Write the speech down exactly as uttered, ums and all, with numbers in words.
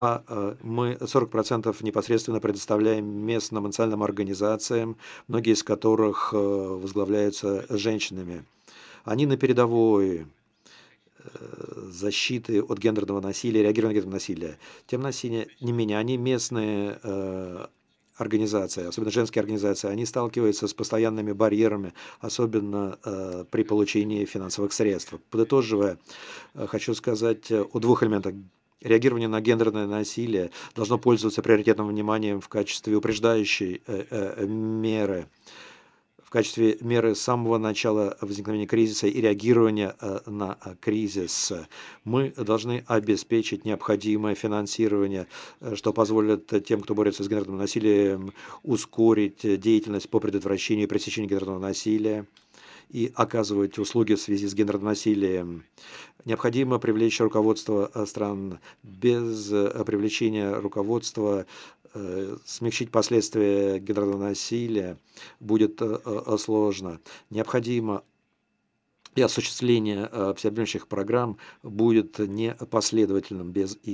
А, э, мы сорок процентов непосредственно предоставляем местным национальным организациям, многие из которых, э, возглавляются женщинами. Они на передовой, э, защиты от гендерного насилия, реагирования на гендерное насилие. Тем насилие не менее, они местные, э, организации, особенно женские организации, они сталкиваются с постоянными барьерами, особенно, э, при получении финансовых средств. Подытоживая, э, хочу сказать, э, о двух элементах. Реагирование на гендерное насилие должно пользоваться приоритетным вниманием в качестве упреждающей, э, э, меры, в качестве меры с самого начала возникновения кризиса и реагирования, э, на, э, кризис. Мы должны обеспечить необходимое финансирование, э, что позволит тем, кто борется с гендерным насилием, ускорить э, деятельность по предотвращению и пресечению гендерного насилия и оказывать услуги в связи с гендерным насилием. Необходимо привлечь руководство, э, стран. Без, э, привлечения руководства, э, смягчить последствия гендерного насилия будет, э, э, сложно. Необходимо и осуществление, э, всеобъемлющих программ будет непоследовательным без